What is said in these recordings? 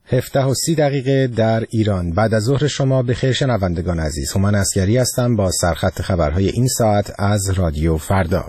17:30 در ایران. بعد از ظهر شما بخیر شنوندگان عزیز. هومن عسگری هستم با سرخط خبرهای این ساعت از رادیو فردا.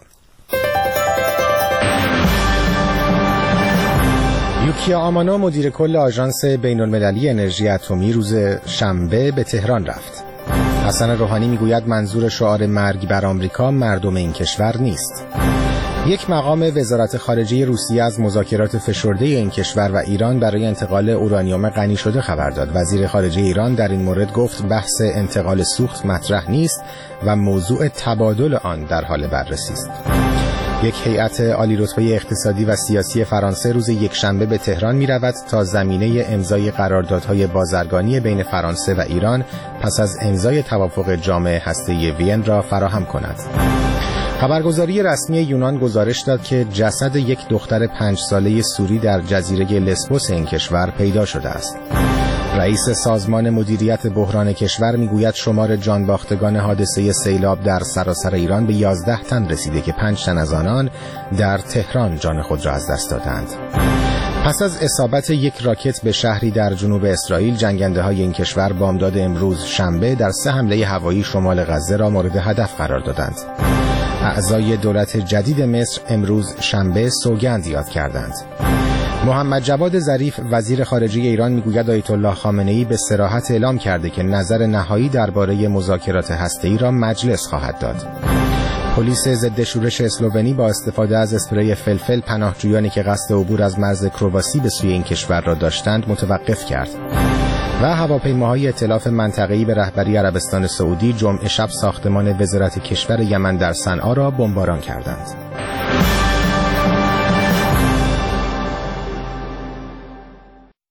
یوکیا آمانو مدیر کل آژانس بین‌المللی انرژی اتمی روز شنبه به تهران رفت. حسن روحانی میگوید منظور شعار مرگ بر آمریکا مردم این کشور نیست. یک مقام وزارت خارجه روسیه از مذاکرات فشرده این کشور و ایران برای انتقال اورانیوم غنی شده خبر داد. وزیر خارجه ایران در این مورد گفت بحث انتقال سوخت مطرح نیست و موضوع تبادل آن در حال بررسی است. یک هیئت عالی رتبه اقتصادی و سیاسی فرانسه روز یکشنبه به تهران می رود تا زمینه امضای قراردادهای بازرگانی بین فرانسه و ایران پس از امضای توافق جامع هسته‌ای وین را فراهم کند. خبرگزاری رسمی یونان گزارش داد که جسد یک دختر 5 ساله سوری در جزیره لسبوس این کشور پیدا شده است. رئیس سازمان مدیریت بحران کشور میگوید شمار جانباختگان حادثه سیلاب در سراسر ایران به 11 تن رسیده که 5 تن از آنان در تهران جان خود را از دست دادند. پس از اصابت یک راکت به شهری در جنوب اسرائیل، جنگنده‌های این کشور بامداد امروز شنبه در 3 حمله هوایی شمال غزه را مورد هدف قرار دادند. اعضای دولت جدید مصر امروز شنبه سوگند یاد کردند. محمد جواد ظریف وزیر خارجه ایران میگوید آیت الله خامنه‌ای به صراحت اعلام کرده که نظر نهایی درباره مذاکرات هسته‌ای را مجلس خواهد داد. پلیس ضد شورش اسلوونی با استفاده از اسپری فلفل پناهجویانی که قصد عبور از مرز کرواسی به سوی این کشور را داشتند متوقف کرد. و هواپیماهای ائتلاف منطقه‌ای به رهبری عربستان سعودی جمعه شب ساختمان وزارت کشور یمن در صنعا را بمباران کردند.